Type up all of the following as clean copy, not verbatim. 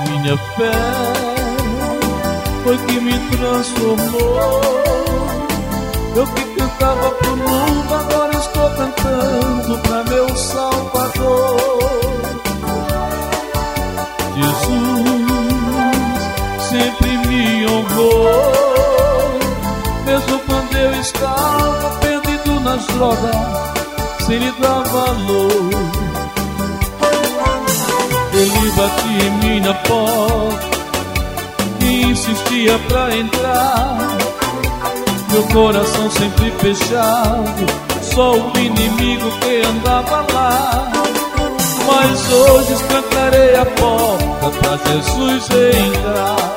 Minha fé foi que me transformou. Eu que cantava pro mundo, agora estou cantando pra meu Salvador. Jesus sempre me honrou, mesmo quando eu estava perdido nas drogas, sem lhe dar valor. Ele batia em minha porta e insistia pra entrar. Meu coração sempre fechado, só o inimigo que andava lá. Mas hoje escancarei a porta pra Jesus entrar.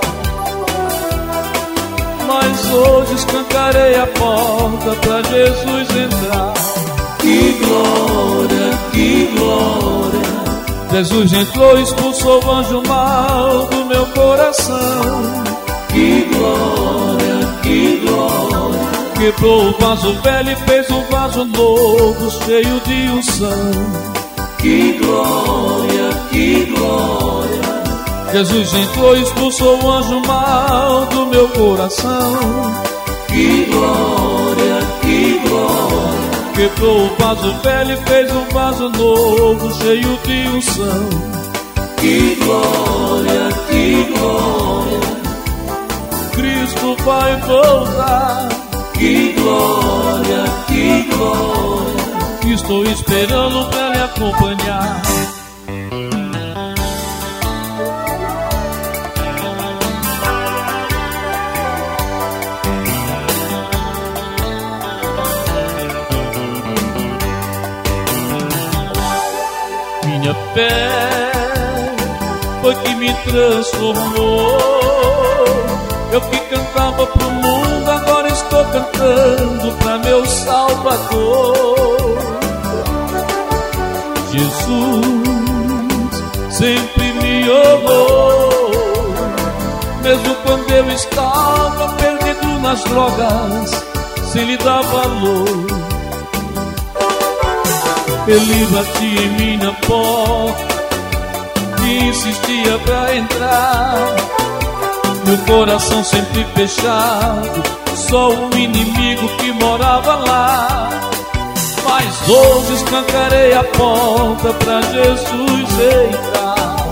Mas hoje escancarei a porta pra Jesus entrar. Que glória, que glória. Jesus entrou e expulsou o anjo mal do meu coração. Que glória, que glória. Quebrou o vaso velho e fez um vaso novo, cheio de unção. Que glória, que glória. Jesus entrou e expulsou o anjo mal do meu coração. Que glória, que glória. Quebrou o vaso velho e fez um vaso novo, cheio de unção. Que glória, que glória. Cristo vai voltar. Que glória, que glória. Estou esperando pra lhe acompanhar. Minha fé foi que me transformou. Eu que cantava pro mundo, agora estou cantando pra meu Salvador. Jesus sempre me honrou, mesmo quando eu estava perdido nas drogas, sem lhe dar valor. Ele batia em minha porta e insistia pra entrar. Meu coração sempre fechado, só o inimigo que morava lá. Mas hoje escancarei a porta pra Jesus entrar.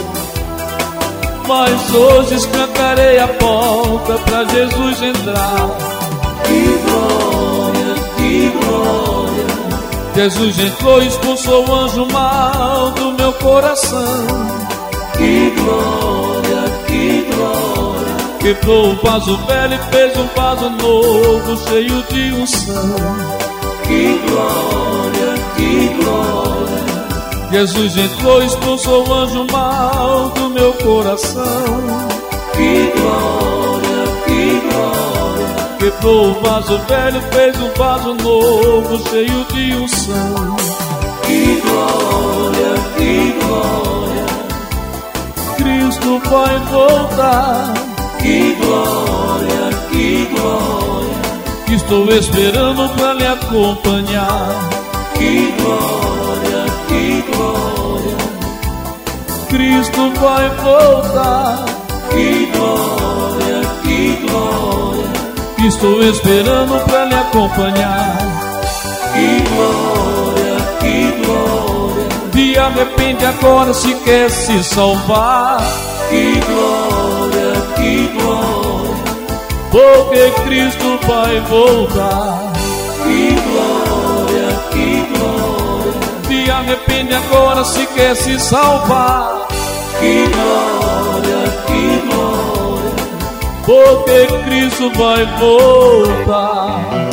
Mas hoje escancarei a porta pra Jesus entrar. Que glória, que glória. Jesus entrou e expulsou o anjo mal do meu coração. Que glória, que glória. Quebrou o vaso velho e fez um vaso novo, cheio de unção. Que glória, que glória. Jesus entrou e expulsou o anjo mal do meu coração. Que glória, que glória. Quebrou o vaso velho, fez um vaso novo, cheio de unção. Que glória, que glória. Cristo vai voltar. Que glória, que glória. Estou esperando pra lhe acompanhar. Que glória, que glória. Cristo vai voltar. Que glória, que glória. Estou esperando pra lhe acompanhar. Que glória, que glória. Se arrepende agora se quer se salvar. Que glória, que glória. Porque Cristo vai voltar. Que glória, que glória. Se arrepende agora se quer se salvar. Que glória, que glória. Porque Cristo vai voltar.